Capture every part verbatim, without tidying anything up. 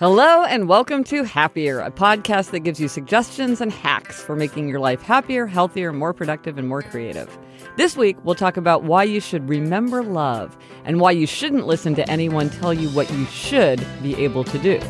Hello and welcome to Happier, a podcast that gives you suggestions and hacks for making your life happier, healthier, more productive, and more creative. This week, we'll talk about why you should remember love and why you shouldn't listen to anyone tell you what you should be able to do.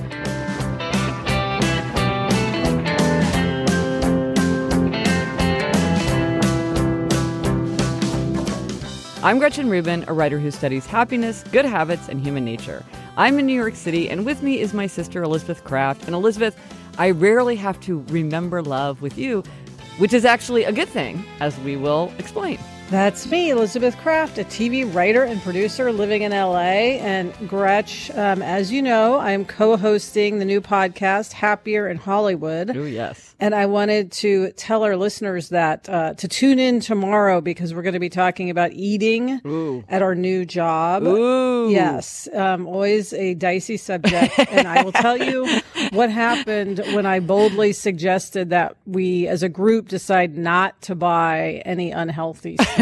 I'm Gretchen Rubin, a writer who studies happiness, good habits, and human nature. I'm in New York City, and with me is my sister, Elizabeth Craft. And Elizabeth, I rarely have to remember love with you, which is actually a good thing, as we will explain. That's me, Elizabeth Craft, a T V writer and producer living in L A. And Gretch, um, as you know, I'm co-hosting the new podcast, Happier in Hollywood. Oh, yes. And I wanted to tell our listeners that uh, to tune in tomorrow because we're going to be talking about eating Ooh. At our new job. Ooh. Yes, um, always a dicey subject. And I will tell you what happened when I boldly suggested that we, as a group, decide not to buy any unhealthy snacks.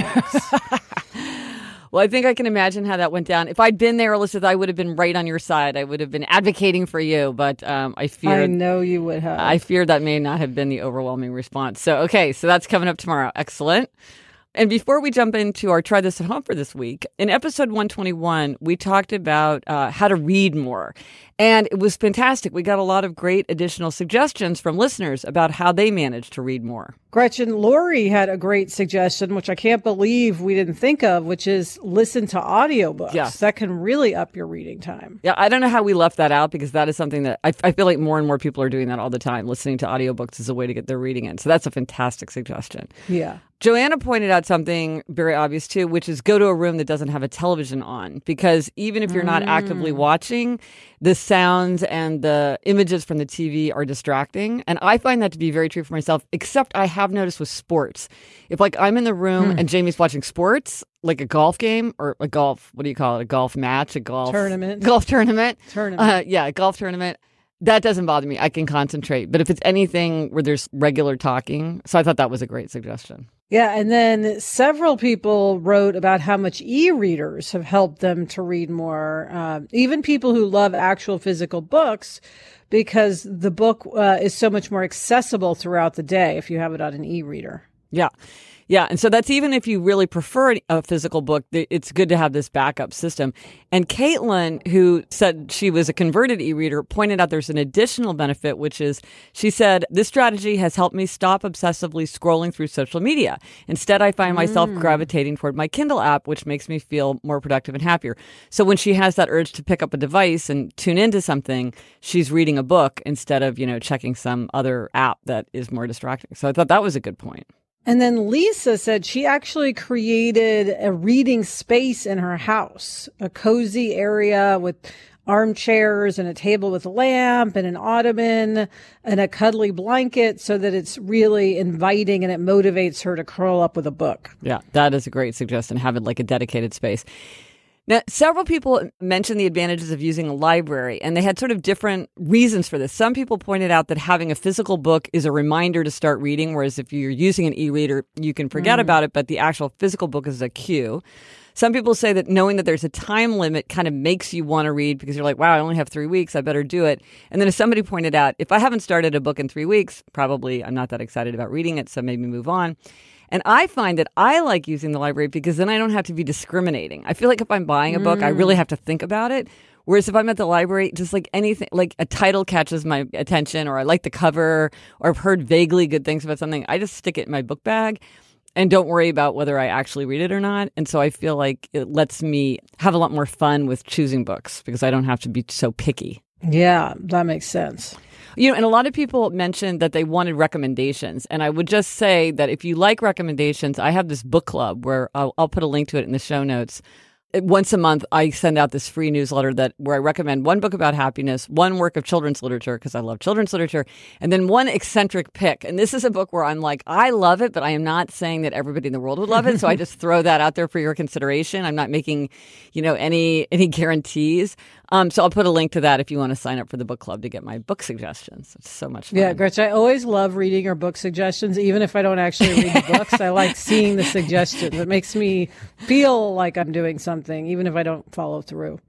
Well, I think I can imagine how that went down. If I'd been there, Elizabeth, I would have been right on your side. I would have been advocating for you, but um, I fear I know you would have. I fear that may not have been the overwhelming response. So, okay, so that's coming up tomorrow. Excellent. And before we jump into our Try This at Home for this week, in episode one twenty-one, we talked about uh, how to read more. And it was fantastic. We got a lot of great additional suggestions from listeners about how they managed to read more. Gretchen, Lori had a great suggestion, which I can't believe we didn't think of, which is listen to audiobooks. Yeah. That can really up your reading time. Yeah, I don't know how we left that out because that is something that I, I feel like more and more people are doing that all the time. Listening to audiobooks is a way to get their reading in. So that's a fantastic suggestion. Yeah. Joanna pointed out something very obvious, too, which is go to a room that doesn't have a television on. Because even if you're not mm. actively watching, the sounds and the images from the T V are distracting. And I find that to be very true for myself, except I have noticed with sports. If, like, I'm in the room mm. and Jamie's watching sports, like a golf game or a golf, what do you call it? A golf match, a golf tournament, golf tournament, tournament. Uh, yeah, a golf tournament. That doesn't bother me. I can concentrate. But if it's anything where there's regular talking, so I thought that was a great suggestion. Yeah, and then several people wrote about how much e-readers have helped them to read more, uh, even people who love actual physical books, because the book uh, is so much more accessible throughout the day if you have it on an e-reader. Yeah. Yeah. And so that's even if you really prefer a physical book, it's good to have this backup system. And Caitlin, who said she was a converted e-reader, pointed out there's an additional benefit, which is she said, this strategy has helped me stop obsessively scrolling through social media. Instead, I find myself mm. gravitating toward my Kindle app, which makes me feel more productive and happier. So when she has that urge to pick up a device and tune into something, she's reading a book instead of, you know, checking some other app that is more distracting. So I thought that was a good point. And then Lisa said she actually created a reading space in her house, a cozy area with armchairs and a table with a lamp and an ottoman and a cuddly blanket so that it's really inviting and it motivates her to curl up with a book. Yeah, that is a great suggestion, having like a dedicated space. Now, several people mentioned the advantages of using a library, and they had sort of different reasons for this. Some people pointed out that having a physical book is a reminder to start reading, whereas if you're using an e-reader, you can forget mm. about it, but the actual physical book is a cue. Some people say that knowing that there's a time limit kind of makes you want to read because you're like, wow, I only have three weeks. I better do it. And then as somebody pointed out, if I haven't started a book in three weeks, probably I'm not that excited about reading it, so maybe move on. And I find that I like using the library because then I don't have to be discriminating. I feel like if I'm buying a book, mm. I really have to think about it. Whereas if I'm at the library, just like anything, like a title catches my attention or I like the cover or I've heard vaguely good things about something, I just stick it in my book bag and don't worry about whether I actually read it or not. And so I feel like it lets me have a lot more fun with choosing books because I don't have to be so picky. Yeah, that makes sense. You know, and a lot of people mentioned that they wanted recommendations. And I would just say that if you like recommendations, I have this book club where I'll, I'll put a link to it in the show notes. Once a month, I send out this free newsletter that where I recommend one book about happiness, one work of children's literature, because I love children's literature, and then one eccentric pick. And this is a book where I'm like, I love it, but I am not saying that everybody in the world would love it. So I just throw that out there for your consideration. I'm not making, you know, any any guarantees. Um, so I'll put a link to that if you want to sign up for the book club to get my book suggestions. It's so much fun. Yeah, Gretchen, I always love reading your book suggestions, even if I don't actually read the books. I like seeing the suggestions. It makes me feel like I'm doing something, even if I don't follow through.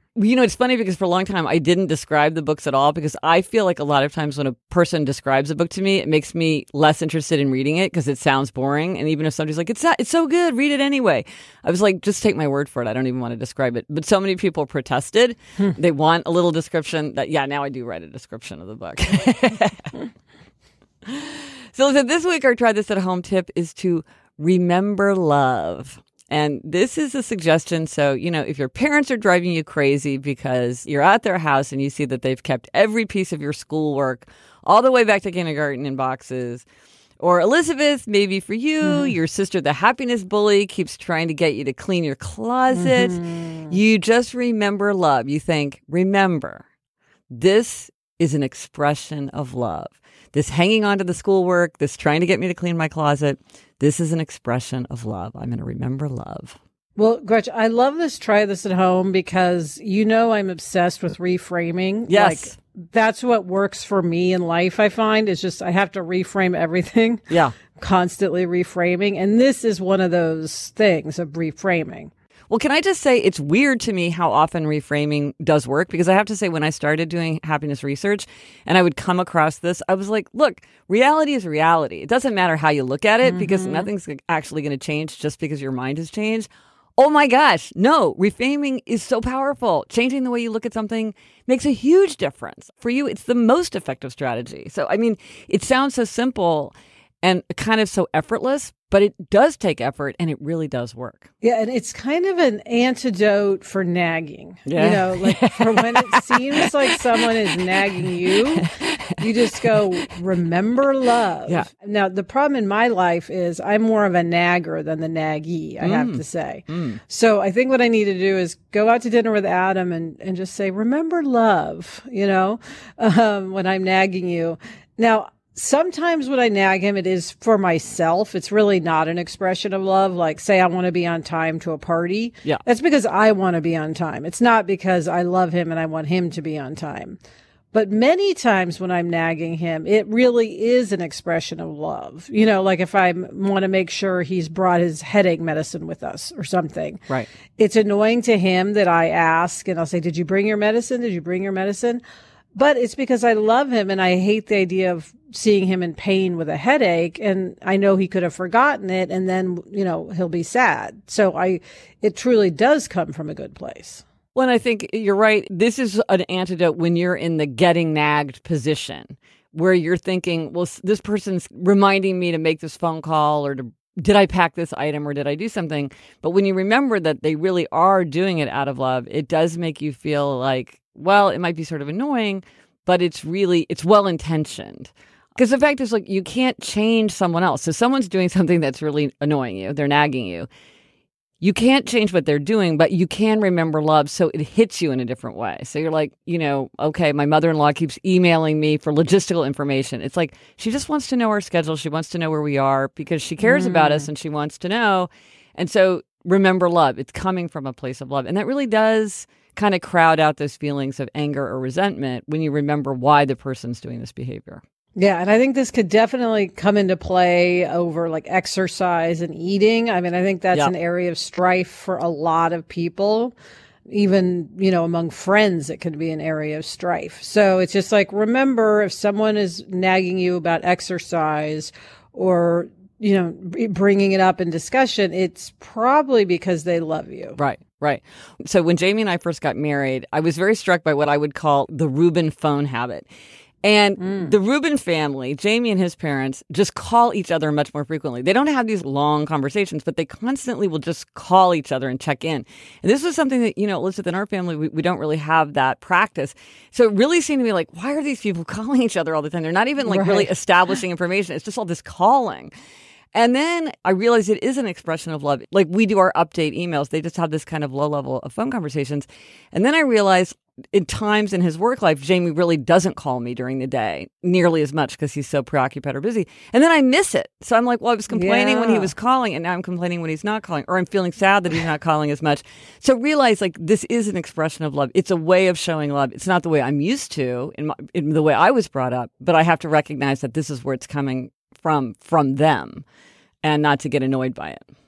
You know, it's funny because for a long time I didn't describe the books at all because I feel like a lot of times when a person describes a book to me, it makes me less interested in reading it because it sounds boring. And even if somebody's like, it's not, it's so good, read it anyway. I was like, just take my word for it. I don't even want to describe it. But so many people protested. Hmm. They want a little description that, yeah, now I do write a description of the book. So, so this week our Try This at Home tip is to remember love. And this is a suggestion. So, you know, if your parents are driving you crazy because you're at their house and you see that they've kept every piece of your schoolwork all the way back to kindergarten in boxes, or Elizabeth, maybe for you, mm-hmm. your sister, the happiness bully, keeps trying to get you to clean your closet. Mm-hmm. You just remember love. You think, remember, this is an expression of love. This hanging on to the schoolwork, this trying to get me to clean my closet, this is an expression of love. I'm going to remember love. Well, Gretchen, I love this Try This at Home because you know I'm obsessed with reframing. Yes. Like, that's what works for me in life, I find, is just I have to reframe everything. Yeah. Constantly reframing. And this is one of those things of reframing. Well, can I just say it's weird to me how often reframing does work? Because I have to say when I started doing happiness research and I would come across this, I was like, look, reality is reality. It doesn't matter how you look at it mm-hmm. because nothing's actually going to change just because your mind has changed. Oh my gosh, no, reframing is so powerful. Changing the way you look at something makes a huge difference. For you, it's the most effective strategy. So, I mean, it sounds so simple and kind of so effortless, but it does take effort and it really does work. Yeah, and it's kind of an antidote for nagging. Yeah. You know, like for when it seems like someone is nagging you, you just go, remember love. Yeah. Now, the problem in my life is I'm more of a nagger than the naggee, I mm. have to say. Mm. So I think what I need to do is go out to dinner with Adam and, and just say, remember love, you know, um, when I'm nagging you. Now, sometimes when I nag him, it is for myself. It's really not an expression of love. Like, say I want to be on time to a party. Yeah. That's because I want to be on time. It's not because I love him and I want him to be on time. But many times when I'm nagging him, it really is an expression of love. You know, like if I want to make sure he's brought his headache medicine with us or something. Right. It's annoying to him that I ask and I'll say, did you bring your medicine? Did you bring your medicine? But it's because I love him and I hate the idea of seeing him in pain with a headache. And I know he could have forgotten it and then, you know, he'll be sad. So I, it truly does come from a good place. Well, and I think you're right. This is an antidote when you're in the getting nagged position where you're thinking, well, this person's reminding me to make this phone call or to, did I pack this item or did I do something? But when you remember that they really are doing it out of love, it does make you feel like, well, it might be sort of annoying, but it's really, it's well-intentioned. Because the fact is, like, you can't change someone else. So someone's doing something that's really annoying you. They're nagging you. You can't change what they're doing, but you can remember love so it hits you in a different way. So you're like, you know, okay, my mother-in-law keeps emailing me for logistical information. It's like, she just wants to know our schedule. She wants to know where we are because she cares mm. about us and she wants to know. And so remember love. It's coming from a place of love. And that really does kind of crowd out those feelings of anger or resentment when you remember why the person's doing this behavior. Yeah, and I think this could definitely come into play over like exercise and eating. I mean, I think that's yep. an area of strife for a lot of people. Even, you know, among friends, it could be an area of strife. So it's just like, remember, if someone is nagging you about exercise or, you know, bringing it up in discussion, it's probably because they love you. Right. Right. So when Jamie and I first got married, I was very struck by what I would call the Reuben phone habit. And mm. the Reuben family, Jamie and his parents, just call each other much more frequently. They don't have these long conversations, but they constantly will just call each other and check in. And this was something that, you know, Elizabeth, in our family, we, we don't really have that practice. So it really seemed to me like, why are these people calling each other all the time? They're not even like right. really establishing information. It's just all this calling. And then I realized it is an expression of love. Like we do our update emails. They just have this kind of low level of phone conversations. And then I realized in times in his work life, Jamie really doesn't call me during the day nearly as much because he's so preoccupied or busy. And then I miss it. So I'm like, well, I was complaining yeah. when he was calling and now I'm complaining when he's not calling, or I'm feeling sad that he's not calling as much. So realize like this is an expression of love. It's a way of showing love. It's not the way I'm used to in, my, in the way I was brought up, but I have to recognize that this is where it's coming from, from them, and not to get annoyed by it.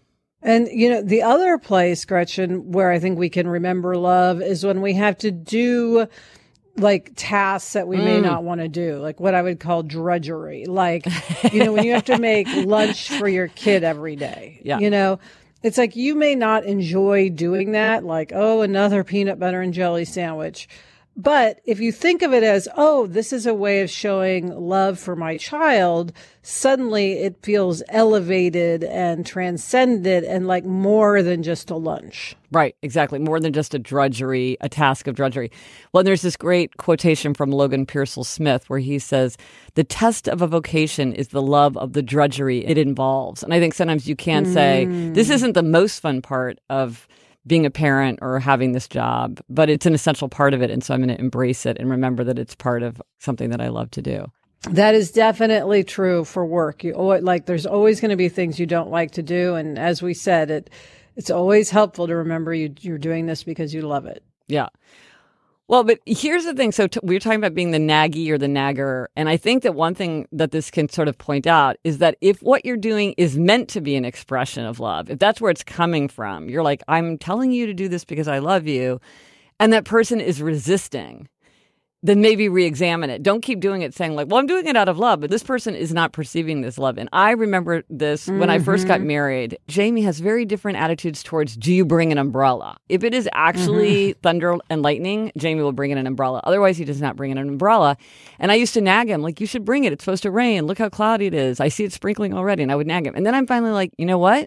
And, you know, the other place, Gretchen, where I think we can remember love is when we have to do like tasks that we mm. may not want to do, like what I would call drudgery. Like, you know, when you have to make lunch for your kid every day, yeah. you know, it's like you may not enjoy doing that. Like, oh, another peanut butter and jelly sandwich. But if you think of it as, oh, this is a way of showing love for my child, suddenly it feels elevated and transcended and like more than just a lunch. Right, exactly. More than just a drudgery, a task of drudgery. Well, there's this great quotation from Logan Pearsall Smith where he says, the test of a vocation is the love of the drudgery it involves. And I think sometimes you can mm. say, this isn't the most fun part of being a parent or having this job, but it's an essential part of it. And so I'm going to embrace it and remember that it's part of something that I love to do. That is definitely true for work. You always, like, there's always going to be things you don't like to do. And as we said, it it's always helpful to remember you, you're doing this because you love it. Yeah. Well, but here's the thing. So t- we were talking about being the naggy or the nagger. And I think that one thing that this can sort of point out is that if what you're doing is meant to be an expression of love, if that's where it's coming from, you're like, I'm telling you to do this because I love you, and that person is resisting, then maybe re-examine it. Don't keep doing it saying like, well, I'm doing it out of love, but this person is not perceiving this love. And I remember this mm-hmm. when I first got married. Jamie has very different attitudes towards, do you bring an umbrella? If it is actually mm-hmm. thunder and lightning, Jamie will bring in an umbrella. Otherwise, he does not bring in an umbrella. And I used to nag him, like, you should bring it. It's supposed to rain. Look how cloudy it is. I see it sprinkling already. And I would nag him. And then I'm finally like, you know what?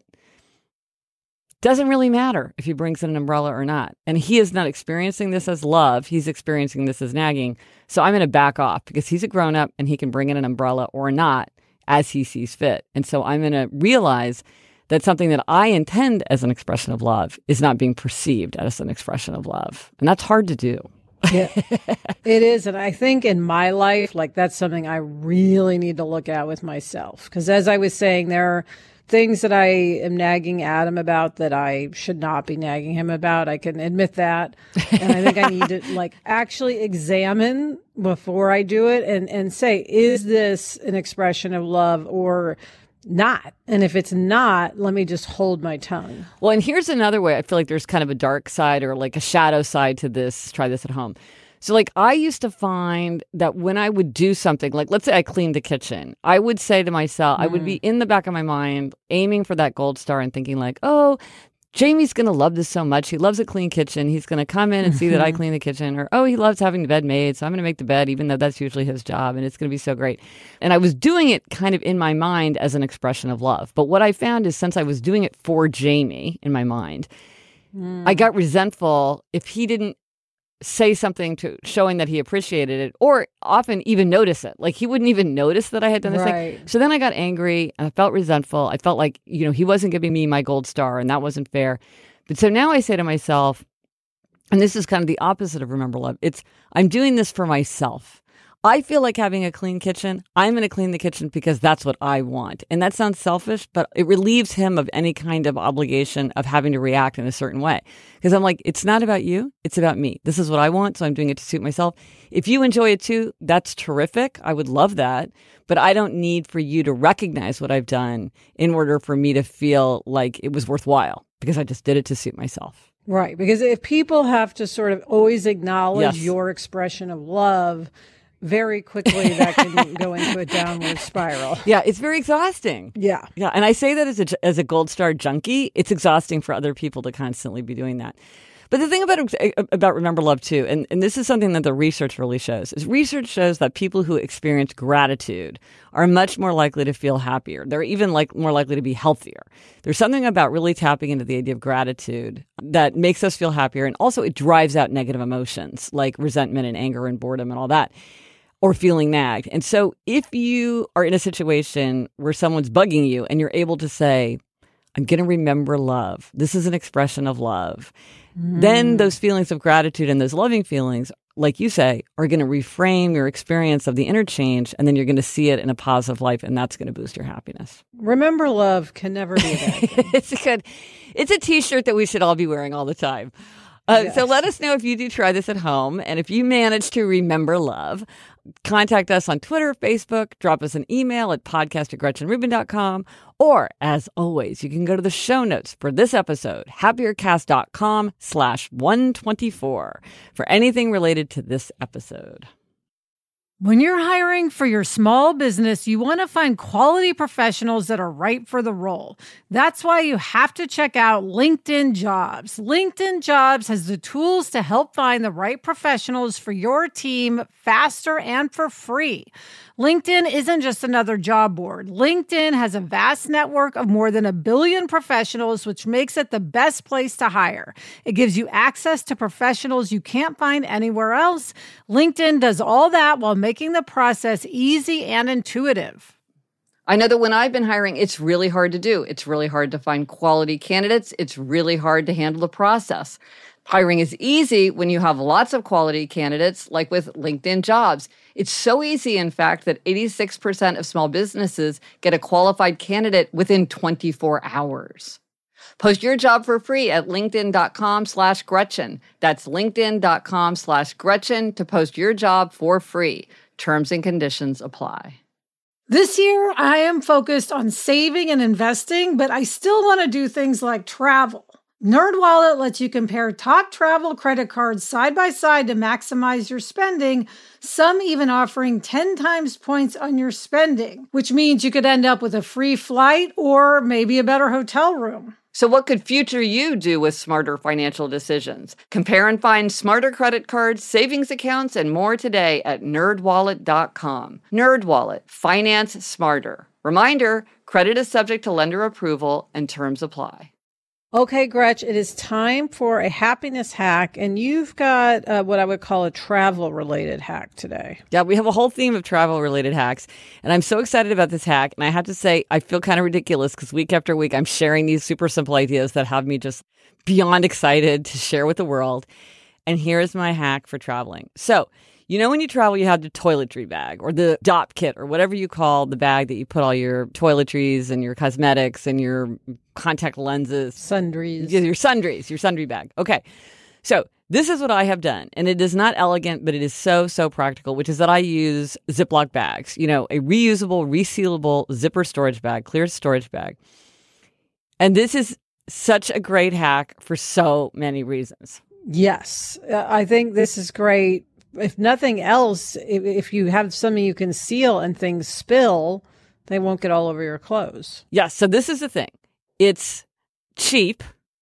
Doesn't really matter if he brings in an umbrella or not. And he is not experiencing this as love. He's experiencing this as nagging. So I'm going to back off because he's a grown-up and he can bring in an umbrella or not as he sees fit. And so I'm going to realize that something that I intend as an expression of love is not being perceived as an expression of love. And that's hard to do. Yeah, it is. And I think in my life, like that's something I really need to look at with myself. Because as I was saying, there are things that I am nagging Adam about that I should not be nagging him about. I can admit that. And I think I need to like actually examine before I do it and, and say, is this an expression of love or not? And if it's not, let me just hold my tongue. Well, and here's another way. I feel like there's kind of a dark side or like a shadow side to this. Try this at home. So like I used to find that when I would do something, like let's say I cleaned the kitchen, I would say to myself, mm. I would be in the back of my mind aiming for that gold star and thinking like, oh, Jamie's going to love this so much. He loves a clean kitchen. He's going to come in and see that I clean the kitchen. Or, oh, he loves having the bed made, so I'm going to make the bed, even though that's usually his job, and it's going to be so great. And I was doing it kind of in my mind as an expression of love. But what I found is since I was doing it for Jamie in my mind, mm. I got resentful if he didn't say something to showing that he appreciated it or often even notice it. Like he wouldn't even notice that I had done this right. thing. So then I got angry and I felt resentful. I felt like, you know, he wasn't giving me my gold star and that wasn't fair. But so now I say to myself, and this is kind of the opposite of Remember Love, it's I'm doing this for myself. I feel like having a clean kitchen. I'm going to clean the kitchen because that's what I want. And that sounds selfish, but it relieves him of any kind of obligation of having to react in a certain way. Because I'm like, it's not about you. It's about me. This is what I want. So I'm doing it to suit myself. If you enjoy it too, that's terrific. I would love that. But I don't need for you to recognize what I've done in order for me to feel like it was worthwhile because I just did it to suit myself. Right. Because if people have to sort of always acknowledge yes. your expression of love, very quickly that can go into a downward spiral. Yeah, it's very exhausting. Yeah. Yeah, and I say that as a, as a gold star junkie, it's exhausting for other people to constantly be doing that. But the thing about about Remember Love too, and, and this is something that the research really shows, is research shows that people who experience gratitude are much more likely to feel happier. They're even like more likely to be healthier. There's something about really tapping into the idea of gratitude that makes us feel happier, and also it drives out negative emotions like resentment and anger and boredom and all that. Or feeling nagged. And so if you are in a situation where someone's bugging you and you're able to say, I'm going to remember love. This is an expression of love. Mm. Then those feelings of gratitude and those loving feelings, like you say, are going to reframe your experience of the interchange. And then you're going to see it in a positive life. And that's going to boost your happiness. Remember Love can never be a bad thing. It's a good, it's a t-shirt that we should all be wearing all the time. Uh, Yes. So let us know if you do try this at home. And if you manage to remember love, contact us on Twitter, Facebook, drop us an email at podcast at gretchen rubin dot com. Or, as always, you can go to the show notes for this episode, happiercast.com slash 124 for anything related to this episode. When you're hiring for your small business, you want to find quality professionals that are right for the role. That's why you have to check out LinkedIn Jobs. LinkedIn Jobs has the tools to help find the right professionals for your team faster and for free. LinkedIn isn't just another job board. LinkedIn has a vast network of more than a billion professionals, which makes it the best place to hire. It gives you access to professionals you can't find anywhere else. LinkedIn does all that while making the process easy and intuitive. I know that when I've been hiring, it's really hard to do. It's really hard to find quality candidates. It's really hard to handle the process. Hiring is easy when you have lots of quality candidates, like with LinkedIn Jobs. It's so easy, in fact, that eighty-six percent of small businesses get a qualified candidate within twenty-four hours. Post your job for free at linkedin.com slash Gretchen. That's linkedin.com slash Gretchen to post your job for free. Terms and conditions apply. This year, I am focused on saving and investing, but I still want to do things like travel. NerdWallet lets you compare top travel credit cards side by side to maximize your spending, some even offering ten times points on your spending, which means you could end up with a free flight or maybe a better hotel room. So what could future you do with smarter financial decisions? Compare and find smarter credit cards, savings accounts, and more today at nerd wallet dot com. NerdWallet, finance smarter. Reminder, credit is subject to lender approval and terms apply. Okay, Gretch, it is time for a happiness hack, and you've got uh, what I would call a travel-related hack today. Yeah, we have a whole theme of travel-related hacks, and I'm so excited about this hack. And I have to say, I feel kind of ridiculous because week after week, I'm sharing these super simple ideas that have me just beyond excited to share with the world. And here's my hack for traveling. So, you know, when you travel, you have the toiletry bag or the D O P kit or whatever you call the bag that you put all your toiletries and your cosmetics and your contact lenses. Sundries. Your sundries, your sundry bag. Okay. So this is what I have done. And it is not elegant, but it is so, so practical, which is that I use Ziploc bags, you know, a reusable, resealable zipper storage bag, clear storage bag. And this is such a great hack for so many reasons. Yes, uh, I think this is great. If nothing else, if, if you have something you can seal and things spill, they won't get all over your clothes. Yes. So this is the thing. It's cheap.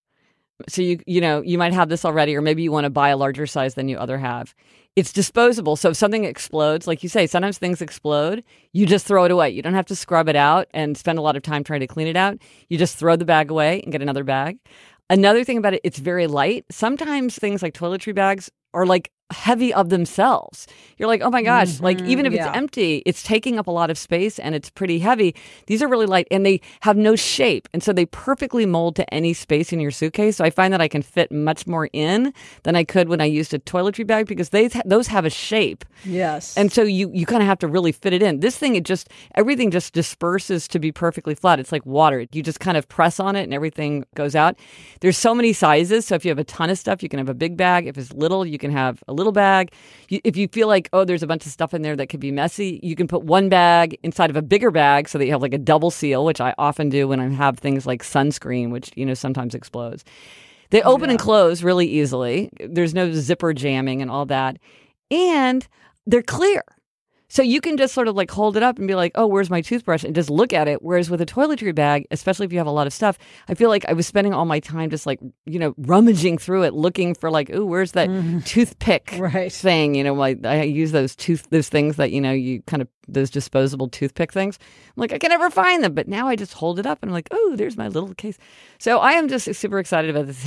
So you you know, you might have this already, or maybe you want to buy a larger size than you other have. It's disposable. So if something explodes, like you say, sometimes things explode, you just throw it away. You don't have to scrub it out and spend a lot of time trying to clean it out. You just throw the bag away and get another bag. Another thing about it, it's very light. Sometimes things like toiletry bags are like heavy of themselves. You're like, oh my gosh, mm-hmm, like even if yeah. it's empty, it's taking up a lot of space and it's pretty heavy. These are really light and they have no shape. And so they perfectly mold to any space in your suitcase. So I find that I can fit much more in than I could when I used a toiletry bag because they those have a shape. Yes. And so you, you kind of have to really fit it in. This thing, it just, everything just disperses to be perfectly flat. It's like water. You just kind of press on it and everything goes out. There's so many sizes. So if you have a ton of stuff, you can have a big bag. If it's little, you can have a little bag. You, if you feel like, oh, there's a bunch of stuff in there that could be messy, you can put one bag inside of a bigger bag so that you have like a double seal, which I often do when I have things like sunscreen, which, you know, sometimes explodes. They open yeah. and close really easily. There's no zipper jamming and all that. And they're clear. So you can just sort of like hold it up and be like, oh, where's my toothbrush? And just look at it. Whereas with a toiletry bag, especially if you have a lot of stuff, I feel like I was spending all my time just like, you know, rummaging through it, looking for like, oh, where's that mm. toothpick right. thing? You know, like I use those tooth, those things that, you know, you kind of, those disposable toothpick things. I'm like, I can never find them. But now I just hold it up and I'm like, oh, there's my little case. So I am just super excited about this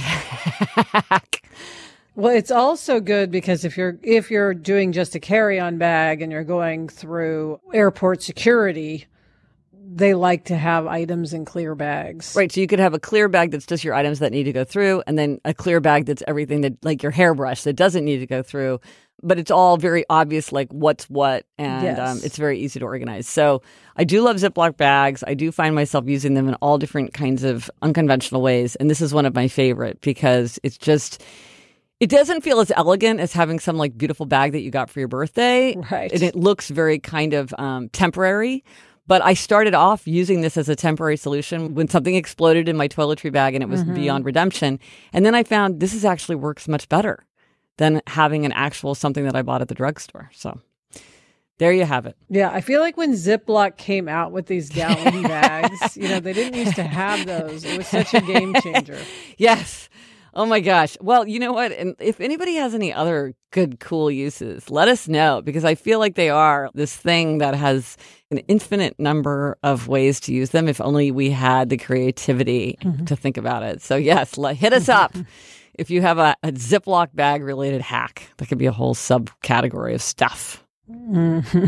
hack. Well, it's also good because if you're if you're doing just a carry-on bag and you're going through airport security, they like to have items in clear bags. Right. So you could have a clear bag that's just your items that need to go through, and then a clear bag that's everything that, like your hairbrush, that doesn't need to go through. But it's all very obvious, like what's what, and yes. um, it's very easy to organize. So I do love Ziploc bags. I do find myself using them in all different kinds of unconventional ways, and this is one of my favorite because it's just... It doesn't feel as elegant as having some like beautiful bag that you got for your birthday. Right. And it looks very kind of um, temporary. But I started off using this as a temporary solution when something exploded in my toiletry bag and it was mm-hmm. beyond redemption. And then I found this is actually works much better than having an actual something that I bought at the drugstore. So there you have it. Yeah, I feel like when Ziploc came out with these gallon bags, you know, they didn't used to have those. It was such a game changer. Yes. Oh my gosh. Well, you know what? And if anybody has any other good, cool uses, let us know, because I feel like they are this thing that has an infinite number of ways to use them if only we had the creativity mm-hmm. to think about it. So yes, let, hit us up if you have a, a Ziploc bag related hack. That could be a whole subcategory of stuff. Mm-hmm.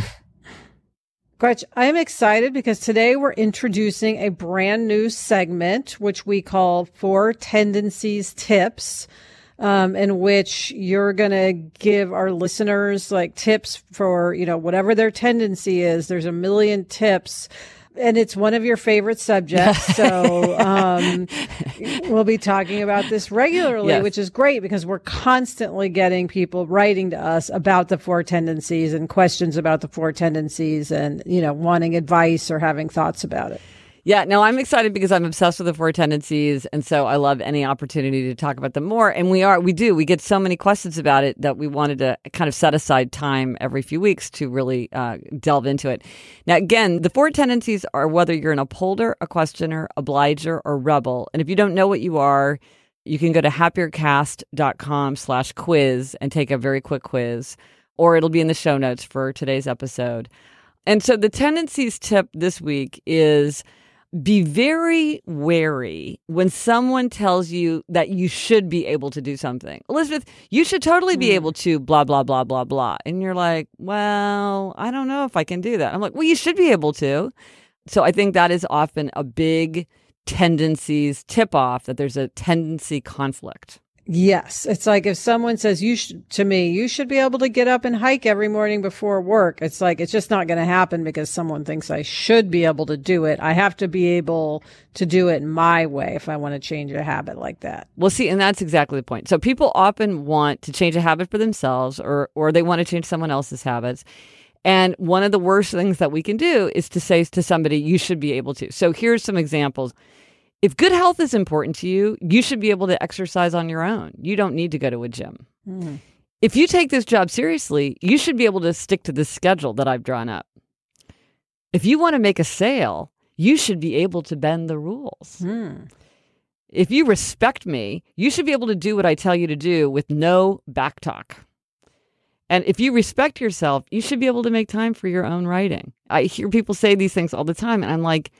Gretch, I'm excited because today we're introducing a brand new segment, which we call Four Tendencies Tips, um, in which you're going to give our listeners like tips for, you know, whatever their tendency is. There's a million tips. And it's one of your favorite subjects. So um, we'll be talking about this regularly, yes. which is great because we're constantly getting people writing to us about the four tendencies and questions about the four tendencies and, you know, wanting advice or having thoughts about it. Yeah, no, I'm excited because I'm obsessed with the four tendencies. And so I love any opportunity to talk about them more. And we are, we do, we get so many questions about it that we wanted to kind of set aside time every few weeks to really uh, delve into it. Now, again, the four tendencies are whether you're an upholder, a questioner, obliger, or rebel. And if you don't know what you are, you can go to happiercast.com slash quiz and take a very quick quiz, or it'll be in the show notes for today's episode. And so the tendencies tip this week is be very wary when someone tells you that you should be able to do something. Elizabeth, you should totally be mm. able to blah, blah, blah, blah, blah. And you're like, well, I don't know if I can do that. I'm like, well, you should be able to. So I think that is often a big tendencies tip off that there's a tendency conflict. Yes. It's like if someone says you should, to me, you should be able to get up and hike every morning before work. It's like, it's just not going to happen because someone thinks I should be able to do it. I have to be able to do it my way if I want to change a habit like that. Well, see, and that's exactly the point. So people often want to change a habit for themselves or, or they want to change someone else's habits. And one of the worst things that we can do is to say to somebody, you should be able to. So here's some examples. If good health is important to you, you should be able to exercise on your own. You don't need to go to a gym. Mm. If you take this job seriously, you should be able to stick to the schedule that I've drawn up. If you want to make a sale, you should be able to bend the rules. Mm. If you respect me, you should be able to do what I tell you to do with no backtalk. And if you respect yourself, you should be able to make time for your own writing. I hear people say these things all the time, and I'm like,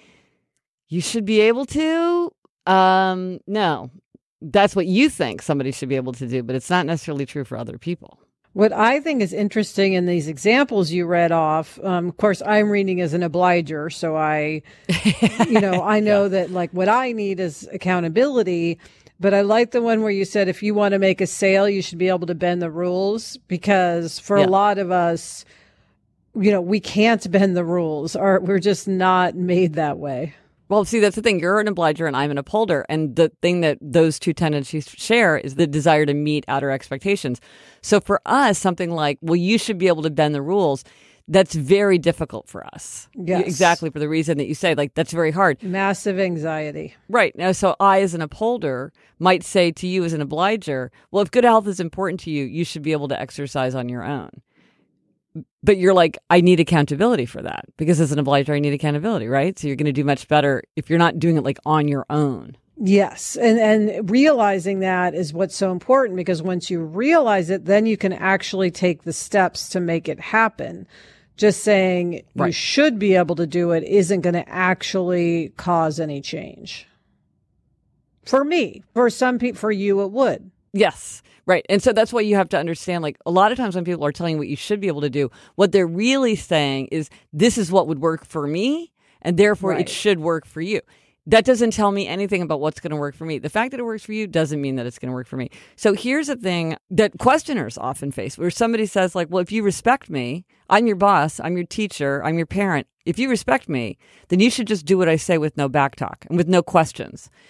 you should be able to? Um, no, that's what you think somebody should be able to do, but it's not necessarily true for other people. What I think is interesting in these examples you read off, um, of course, I'm reading as an obliger, so I, you know, I know yeah. that like what I need is accountability, but I like the one where you said if you want to make a sale, you should be able to bend the rules, because for yeah. a lot of us, you know, we can't bend the rules, or we're just not made that way. Well, see, that's the thing. You're an obliger and I'm an upholder. And the thing that those two tendencies share is the desire to meet outer expectations. So for us, something like, well, you should be able to bend the rules, that's very difficult for us. Yes. Exactly for the reason that you say, like, that's very hard. Massive anxiety. Right. Now, so I, as an upholder, might say to you as an obliger, well, if good health is important to you, you should be able to exercise on your own. But you're like, I need accountability for that, because as an obliger, I need accountability, right? So you're going to do much better if you're not doing it like on your own. Yes. And and realizing that is what's so important, because once you realize it, then you can actually take the steps to make it happen. Just saying right. you should be able to do it isn't going to actually cause any change. For me, for some people, for you, it would. Yes. Right. And so that's why you have to understand, like, a lot of times when people are telling you what you should be able to do, what they're really saying is, this is what would work for me, and therefore right. it should work for you. That doesn't tell me anything about what's going to work for me. The fact that it works for you doesn't mean that it's going to work for me. So here's the thing that questioners often face, where somebody says, like, well, if you respect me, I'm your boss, I'm your teacher, I'm your parent. If you respect me, then you should just do what I say with no backtalk and with no questions.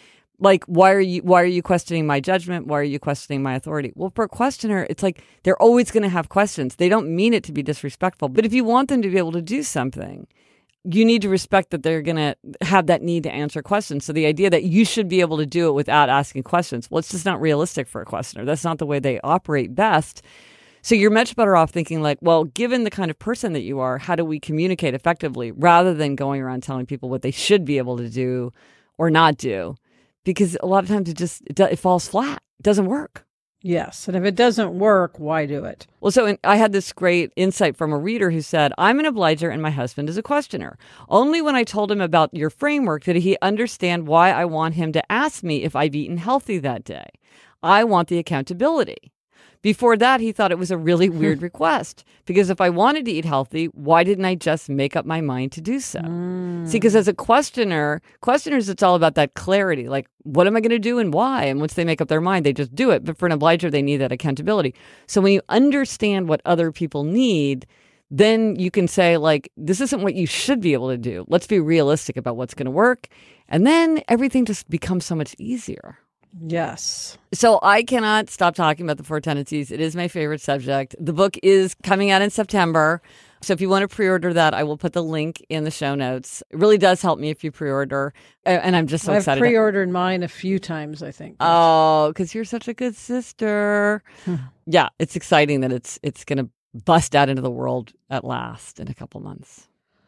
Like, why are you why are you questioning my judgment? Why are you questioning my authority? Well, for a questioner, it's like they're always going to have questions. They don't mean it to be disrespectful. But if you want them to be able to do something, you need to respect that they're going to have that need to answer questions. So the idea that you should be able to do it without asking questions, well, it's just not realistic for a questioner. That's not the way they operate best. So you're much better off thinking like, well, given the kind of person that you are, how do we communicate effectively rather than going around telling people what they should be able to do or not do? Because a lot of times it just it, do, it falls flat. It doesn't work. Yes. And if it doesn't work, why do it? Well, so in, I had this great insight from a reader who said, I'm an obliger and my husband is a questioner. Only when I told him about your framework did he understand why I want him to ask me if I've eaten healthy that day. I want the accountability. Before that, he thought it was a really weird request because if I wanted to eat healthy, why didn't I just make up my mind to do so? Mm. See, because as a questioner, questioners, it's all about that clarity. Like, what am I going to do and why? And once they make up their mind, they just do it. But for an obliger, they need that accountability. So when you understand what other people need, then you can say, like, this isn't what you should be able to do. Let's be realistic about what's going to work. And then everything just becomes so much easier. Yes. So I cannot stop talking about the four tendencies. It is my favorite subject. The book is coming out in September. So if you want to pre-order that, I will put the link in the show notes. It really does help me if you pre-order. And I'm just so I've excited. I've pre-ordered mine a few times, I think. Oh, because you're such a good sister. Yeah, it's exciting that it's it's going to bust out into the world at last in a couple months.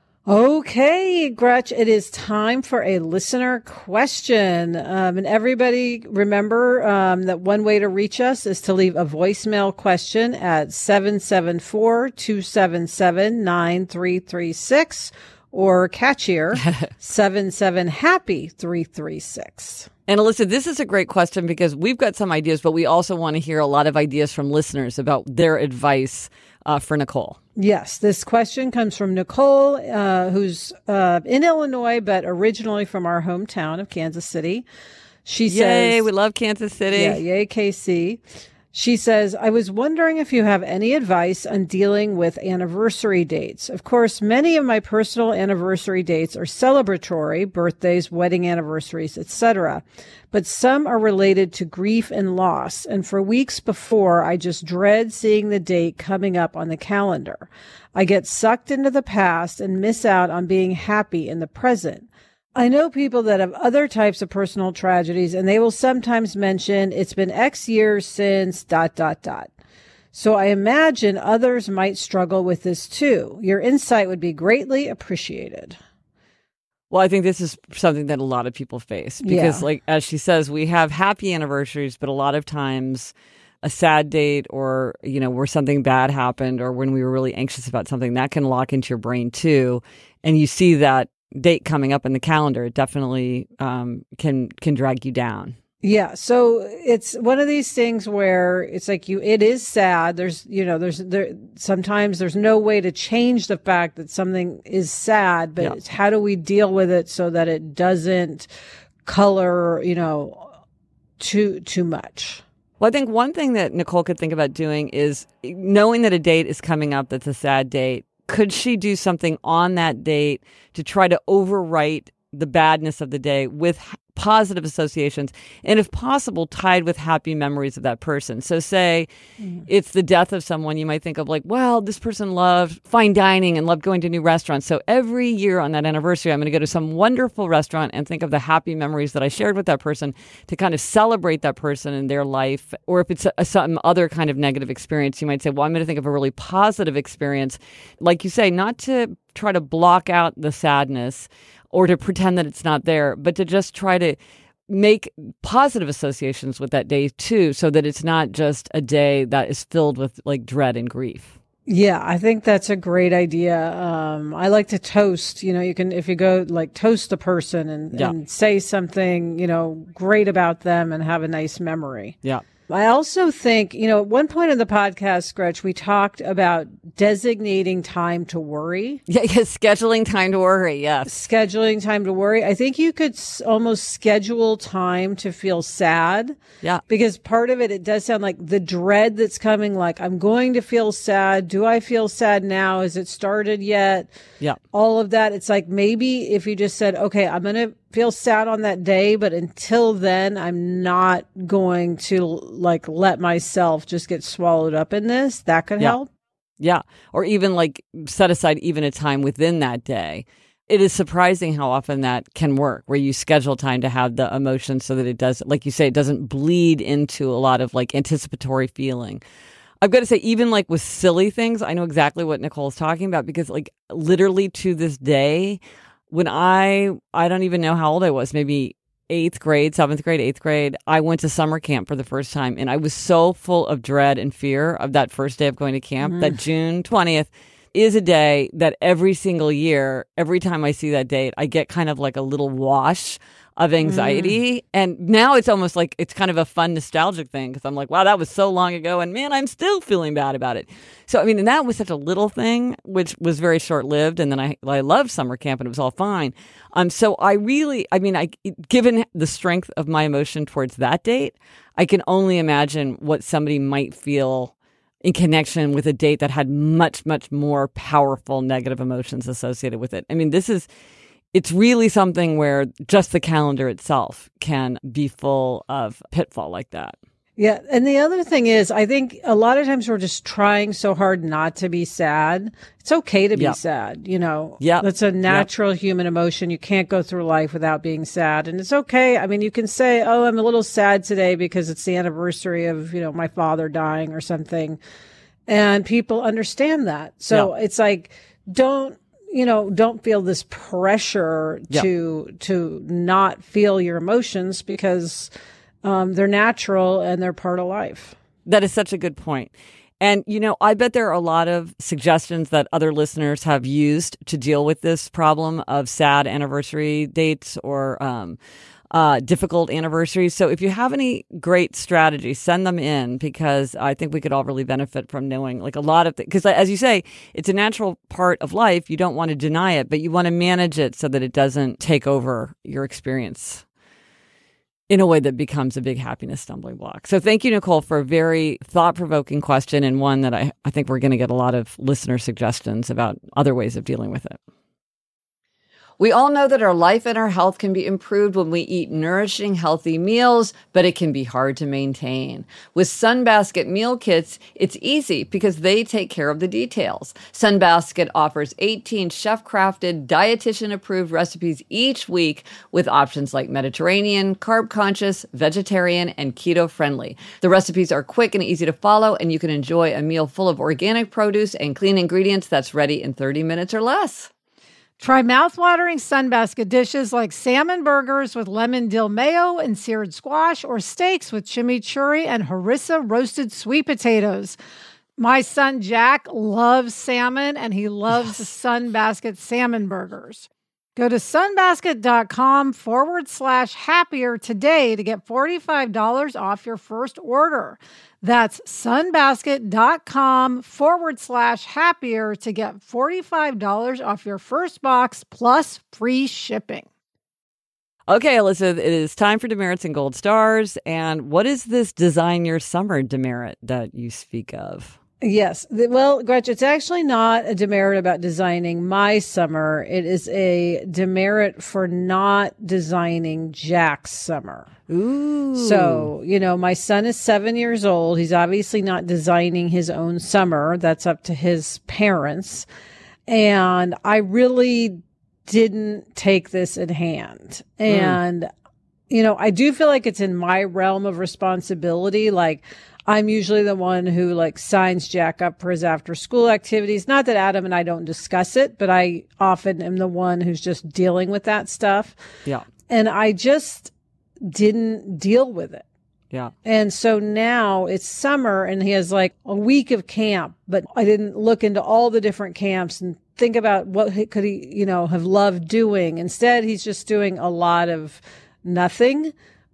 Okay, Gretch, it is time for a listener question. Um, and everybody remember um, that one way to reach us is to leave a voicemail question at seven seven four, two seven seven, nine three three six or catchier, seven seven happy three three six. And Alyssa, this is a great question because we've got some ideas, but we also want to hear a lot of ideas from listeners about their advice uh, for Nicole. Yes, this question comes from Nicole, uh, who's uh, in Illinois, but originally from our hometown of Kansas City. She says, "Yay, we love Kansas City." Yeah, yay, K C. She says, I was wondering if you have any advice on dealing with anniversary dates. Of course, many of my personal anniversary dates are celebratory, birthdays, wedding anniversaries, et cetera. But some are related to grief and loss. And for weeks before, I just dread seeing the date coming up on the calendar. I get sucked into the past and miss out on being happy in the present. I know people that have other types of personal tragedies, and they will sometimes mention it's been X years since dot, dot, dot. So I imagine others might struggle with this too. Your insight would be greatly appreciated. Well, I think this is something that a lot of people face because, Yeah. like, as she says, we have happy anniversaries, but a lot of times a sad date or, you know, where something bad happened or when we were really anxious about something, that can lock into your brain too. And you see that date coming up in the calendar, it definitely um, can can drag you down. Yeah. So it's one of these things where it's like you, it is sad. There's, you know, there's, there, sometimes there's no way to change the fact that something is sad, but Yeah. it's how do we deal with it so that it doesn't color, you know, too, too much. Well, I think one thing that Nicole could think about doing is knowing that a date is coming up that's a sad date. Could she do something on that date to try to overwrite the badness of the day with positive associations, and if possible, tied with happy memories of that person? So say mm. it's the death of someone, you might think of like, well, this person loved fine dining and loved going to new restaurants. So every year on that anniversary, I'm going to go to some wonderful restaurant and think of the happy memories that I shared with that person to kind of celebrate that person in their life. Or if it's a, some other kind of negative experience, you might say, well, I'm going to think of a really positive experience. Like you say, not to try to block out the sadness or to pretend that it's not there, but to just try to make positive associations with that day too, so that it's not just a day that is filled with like dread and grief. Yeah, I think that's a great idea. Um, I like to toast, you know, you can, if you go like toast the person and, yeah. and say something, you know, great about them and have a nice memory. Yeah. I also think, you know, at one point in the podcast, Gretch, we talked about designating time to worry. Yeah, yeah, scheduling time to worry, yes. Scheduling time to worry. I think you could s- almost schedule time to feel sad. Yeah. Because part of it, it does sound like the dread that's coming, like, I'm going to feel sad. Do I feel sad now? Has it started yet? Yeah. All of that. It's like maybe if you just said, okay, I'm going to feel sad on that day, but until then, I'm not going to like let myself just get swallowed up in this. That could Yeah. help. Yeah. Or even like set aside even a time within that day. It is surprising how often that can work, where you schedule time to have the emotion so that it does, like you say, it doesn't bleed into a lot of like anticipatory feeling. I've got to say, even like with silly things, I know exactly what Nicole's talking about, because like literally to this day, when I, I don't even know how old I was, maybe eighth grade, seventh grade, eighth grade, I went to summer camp for the first time. And I was so full of dread and fear of that first day of going to camp mm. that June twentieth is a day that every single year, every time I see that date, I get kind of like a little wash of anxiety. Mm. And now it's almost like it's kind of a fun nostalgic thing, because I'm like, wow, that was so long ago. And man, I'm still feeling bad about it. So, I mean, and that was such a little thing, which was very short lived. And then I, I loved summer camp and it was all fine. Um, so I really, I mean, I, given the strength of my emotion towards that date, I can only imagine what somebody might feel in connection with a date that had much, much more powerful negative emotions associated with it. I mean, this is, it's really something where just the calendar itself can be full of pitfall like that. Yeah. And the other thing is, I think a lot of times we're just trying so hard not to be sad. It's okay to be yep. sad. You know, yeah, that's a natural yep. human emotion. You can't go through life without being sad. And it's okay. I mean, you can say, oh, I'm a little sad today because it's the anniversary of, you know, my father dying or something. And people understand that. So yep. it's like, don't, you know, don't feel this pressure yep. to, to not feel your emotions, because um, they're natural and they're part of life. That is such a good point. And, you know, I bet there are a lot of suggestions that other listeners have used to deal with this problem of sad anniversary dates or um, uh, difficult anniversaries. So if you have any great strategies, send them in, because I think we could all really benefit from knowing like a lot of things. Because as you say, it's a natural part of life. You don't want to deny it, but you want to manage it so that it doesn't take over your experience in a way that becomes a big happiness stumbling block. So thank you, Nicole, for a very thought-provoking question, and one that I, I think we're going to get a lot of listener suggestions about other ways of dealing with it. We all know that our life and our health can be improved when we eat nourishing, healthy meals, but it can be hard to maintain. With Sunbasket meal kits, it's easy because they take care of the details. Sunbasket offers eighteen chef-crafted, dietitian-approved recipes each week with options like Mediterranean, carb-conscious, vegetarian, and keto-friendly. The recipes are quick and easy to follow, and you can enjoy a meal full of organic produce and clean ingredients that's ready in thirty minutes or less. Try mouthwatering Sunbasket dishes like salmon burgers with lemon dill mayo and seared squash, or steaks with chimichurri and harissa roasted sweet potatoes. My son Jack loves salmon, and he loves yes. Sunbasket salmon burgers. Go to sunbasket.com forward slash happier today to get forty-five dollars off your first order. That's sunbasket.com forward slash happier to get forty-five dollars off your first box plus free shipping. Okay, Alyssa, it is time for demerits and gold stars. And what is this design your summer demerit that you speak of? Yes. Well, Gretchen, it's actually not a demerit about designing my summer. It is a demerit for not designing Jack's summer. Ooh. So, you know, my son is seven years old. He's obviously not designing his own summer. That's up to his parents. And I really didn't take this in hand. And, mm. you know, I do feel like it's in my realm of responsibility. Like, I'm usually the one who like signs Jack up for his after school activities. Not that Adam and I don't discuss it, but I often am the one who's just dealing with that stuff. Yeah. And I just didn't deal with it. Yeah. And so now it's summer and he has like a week of camp, but I didn't look into all the different camps and think about what he, could he, you know, have loved doing. Instead, he's just doing a lot of nothing,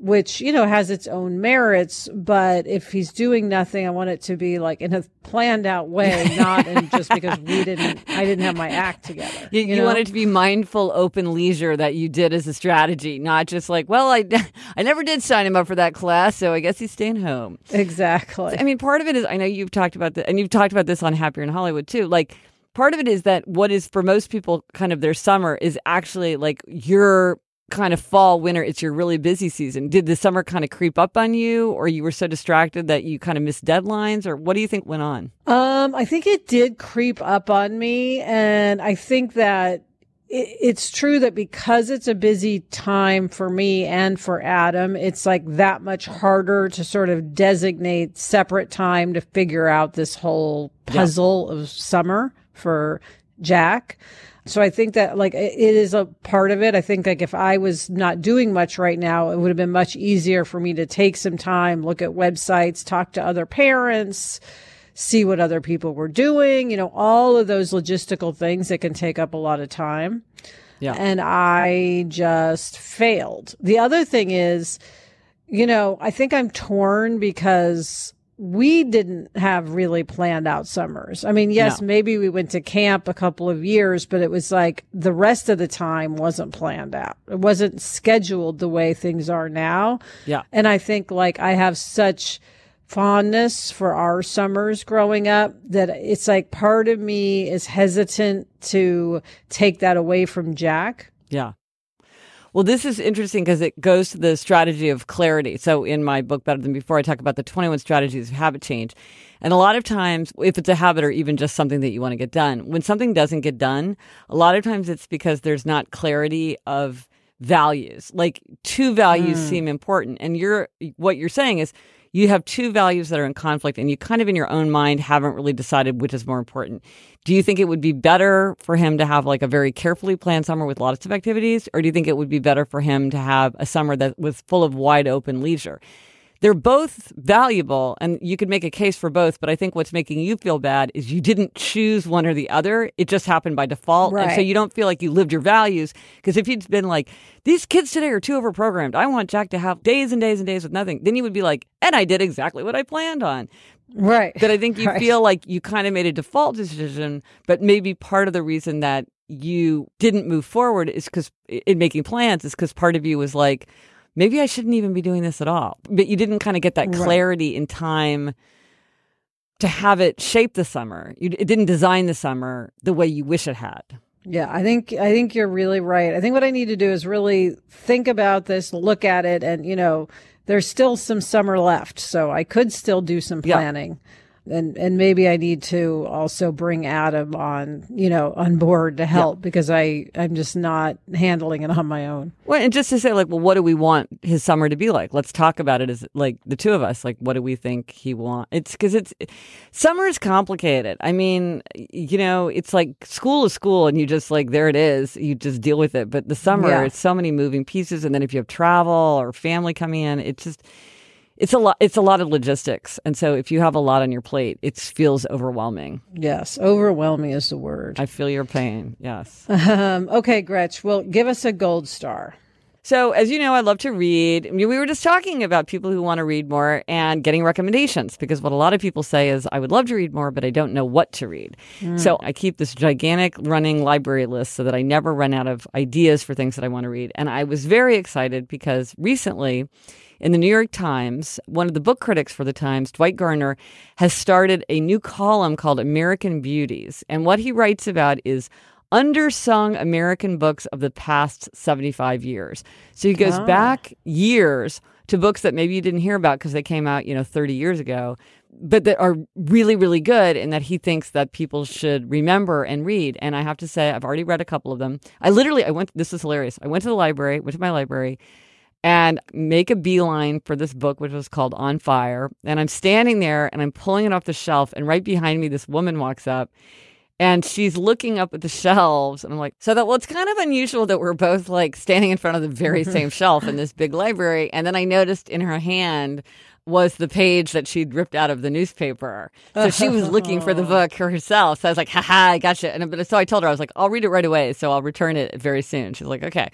which, you know, has its own merits. But if he's doing nothing, I want it to be like in a planned out way, not in just because we didn't, I didn't have my act together. You, you, you know? want it to be mindful, open leisure that you did as a strategy, not just like, well, I, I never did sign him up for that class, so I guess he's staying home. Exactly. I mean, part of it is, I know you've talked about this, and you've talked about this on Happier in Hollywood too. Like, part of it is that what is for most people kind of their summer is actually like your kind of fall, winter. It's your really busy season. Did the summer kind of creep up on you, or you were so distracted that you kind of missed deadlines, or what do you think went on? Um, I think it did creep up on me. And I think that it, it's true that because it's a busy time for me and for Adam, it's like that much harder to sort of designate separate time to figure out this whole puzzle yeah. of summer for Jack. So I think that like it is a part of it. I think like if I was not doing much right now, it would have been much easier for me to take some time, look at websites, talk to other parents, see what other people were doing, you know, all of those logistical things that can take up a lot of time. Yeah. And I just failed. The other thing is, you know, I think I'm torn because we didn't have really planned out summers. I mean, yes, no. maybe we went to camp a couple of years, but it was like the rest of the time wasn't planned out. It wasn't scheduled the way things are now. Yeah. And I think like I have such fondness for our summers growing up that it's like part of me is hesitant to take that away from Jack. Yeah. Well, this is interesting because it goes to the strategy of clarity. So in my book, Better Than Before, I talk about the twenty-one strategies of habit change. And a lot of times, if it's a habit or even just something that you want to get done, when something doesn't get done, a lot of times it's because there's not clarity of values. Like two values mm. seem important. And you're what you're saying is you have two values that are in conflict and you kind of in your own mind haven't really decided which is more important. Do you think it would be better for him to have like a very carefully planned summer with lots of activities? Or do you think it would be better for him to have a summer that was full of wide open leisure? They're both valuable and you could make a case for both. But I think what's making you feel bad is you didn't choose one or the other. It just happened by default. Right. And so you don't feel like you lived your values. Because if you'd been like, these kids today are too overprogrammed, I want Jack to have days and days and days with nothing. Then you would be like, and I did exactly what I planned on. Right. But I think you right. feel like you kind of made a default decision, but maybe part of the reason that you didn't move forward is because in making plans is because part of you was like, maybe I shouldn't even be doing this at all. But you didn't kind of get that clarity right. in time to have it shape the summer. You, it didn't design the summer the way you wish it had. Yeah, I think I think you're really right. I think what I need to do is really think about this, look at it, and, you know, there's still some summer left, so I could still do some planning. Yeah. And and maybe I need to also bring Adam on, you know, on board to help yeah. because I, I'm just not handling it on my own. Well, and just to say, like, well, what do we want his summer to be like? Let's talk about it as, like, the two of us. Like, what do we think he wants? It's because it's, summer is complicated. I mean, you know, it's like school is school and you just, like, there it is. You just deal with it. But the summer, yeah. it's so many moving pieces. And then if you have travel or family coming in, it's just... It's a lot. It's a lot of logistics, and so if you have a lot on your plate, it feels overwhelming. Yes, overwhelming is the word. I feel your pain. Yes. Um, okay, Gretch. Well, give us a gold star. So, as you know, I love to read. I mean, we were just talking about people who want to read more and getting recommendations, because what a lot of people say is, I would love to read more, but I don't know what to read. Mm. So I keep this gigantic running library list so that I never run out of ideas for things that I want to read. And I was very excited because recently, in the New York Times, one of the book critics for the Times, Dwight Garner, has started a new column called American Beauties. And what he writes about is undersung American books of the past seventy-five years. So he goes oh. back years to books that maybe you didn't hear about because they came out, you know, thirty years ago, but that are really, really good and that he thinks that people should remember and read. And I have to say, I've already read a couple of them. I literally, I went, this is hilarious. I went to the library, went to my library, and make a beeline for this book, which was called On Fire. And I'm standing there and I'm pulling it off the shelf. And right behind me, this woman walks up and she's looking up at the shelves. And I'm like, so that, well, it's kind of unusual that we're both like standing in front of the very same shelf in this big library. And then I noticed in her hand was the page that she'd ripped out of the newspaper. So she was looking for the book herself. So I was like, haha, I gotcha. And but so I told her, I was like, I'll read it right away. So I'll return it very soon. She's like, okay.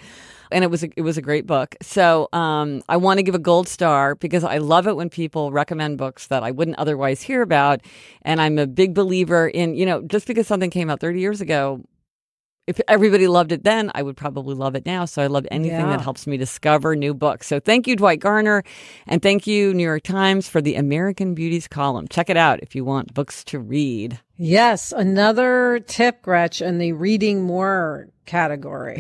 And it was a, it was a great book. So um, I want to give a gold star because I love it when people recommend books that I wouldn't otherwise hear about. And I'm a big believer in, you know, just because something came out thirty years ago, if everybody loved it then, I would probably love it now. So I love anything Yeah. that helps me discover new books. So thank you, Dwight Garner. And thank you, New York Times, for the American Beauties column. Check it out if you want books to read. Yes, another tip, Gretch, in the reading more category.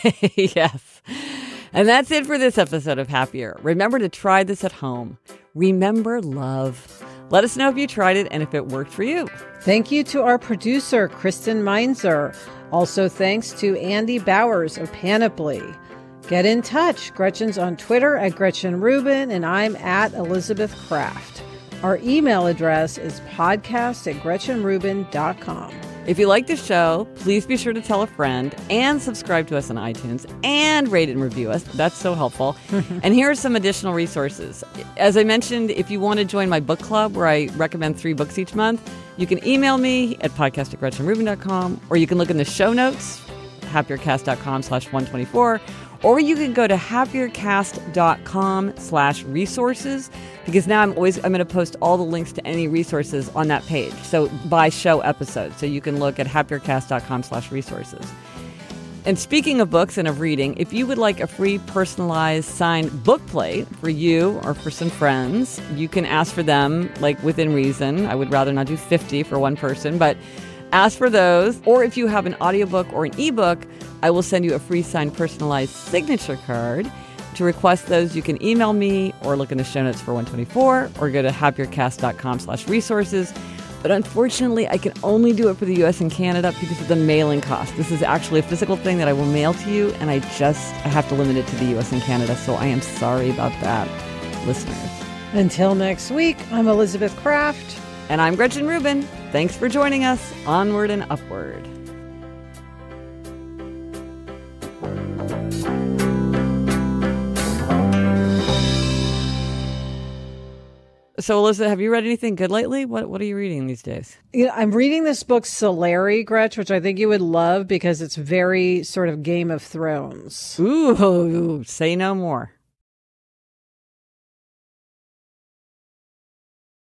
Yes. And that's it for this episode of Happier. Remember to try this at home. Remember love. Let us know if you tried it and if it worked for you. Thank you to our producer, Kristen Meinzer. Also thanks to Andy Bowers of Panoply. Get in touch. Gretchen's on Twitter at Gretchen Rubin, and I'm at Elizabeth Kraft. Our email address is podcast at gretchen rubin dot com. If you like this show, please be sure to tell a friend and subscribe to us on iTunes and rate and review us. That's so helpful. And here are some additional resources. As I mentioned, if you want to join my book club where I recommend three books each month, you can email me at podcast at gretchen rubin dot com, or you can look in the show notes, happiercast dot com slash one twenty-four, or you can go to happiercast dot com slash resources, because now I'm always I'm going to post all the links to any resources on that page. So by show episode. So you can look at happiercast dot com slash resources. And speaking of books and of reading, if you would like a free personalized signed book plate for you or for some friends, you can ask for them, like within reason. I would rather not do fifty for one person, but ask for those. Or if you have an audiobook or an ebook, I will send you a free signed personalized signature card. To request those, you can email me or look in the show notes for one twenty-four or go to happiercast dot com slash resources. But unfortunately, I can only do it for the U S and Canada because of the mailing cost. This is actually a physical thing that I will mail to you, and I just I have to limit it to the U S and Canada. So I am sorry about that, listeners. Until next week, I'm Elizabeth Kraft. And I'm Gretchen Rubin. Thanks for joining us. Onward and upward. So, Alyssa, have you read anything good lately? What What are you reading these days? You know, I'm reading this book, Solari, Gretch, which I think you would love because it's very sort of Game of Thrones. Ooh, say no more.